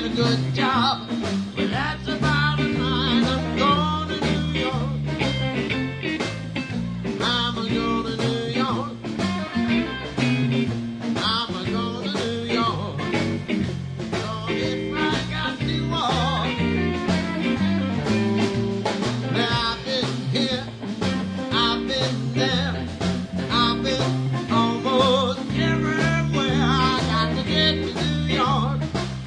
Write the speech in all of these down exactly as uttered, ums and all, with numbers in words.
a good job. Well, that's about a nine. I'm going to New York. I'm going to New York. I'm going to New York. So if I got to walk, well, I've been here, I've been there, I've been almost everywhere. I got to get to New York.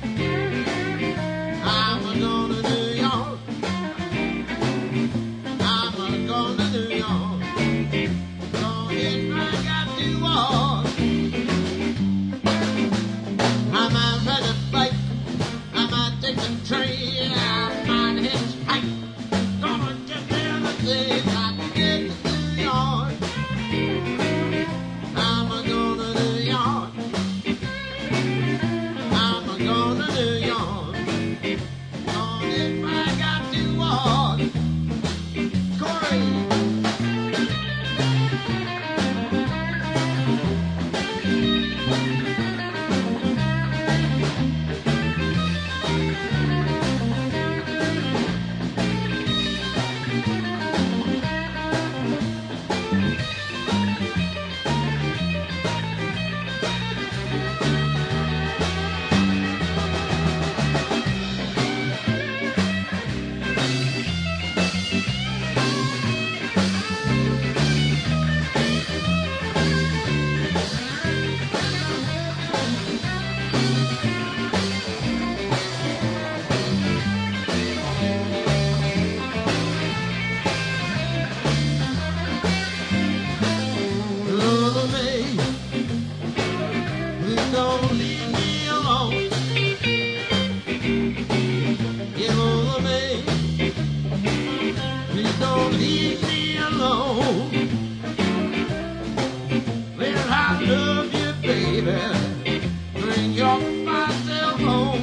I'm going to New York. I'm going to New York. So if I got to walk, I might ride a bike, I might take the train, I might hitchhike. Gonna get there today, got to get to New York. I'm going to New York. I'm going to New York. So if I got to walk, Corey. Love me, please don't leave me alone. Yeah, love me, please don't leave me alone. Well, I love you, baby. Bring your myself home.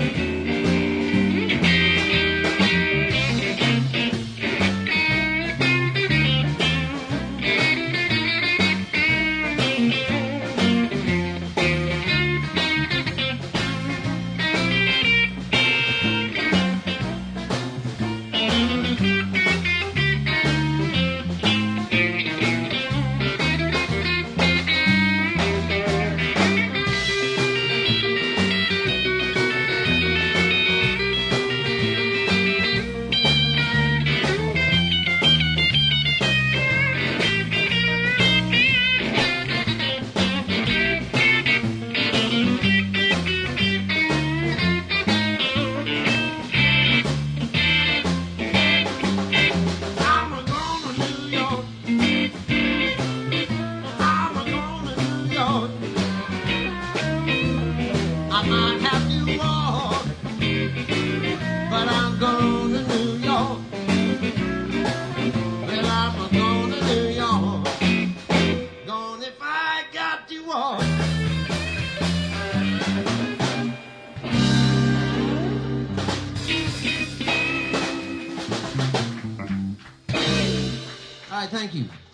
I'm going to New York. I'm going to New York. I might have to walk, but I'm going to New York. Well, I'm going to New York. Gone if I got to walk. All right, thank you.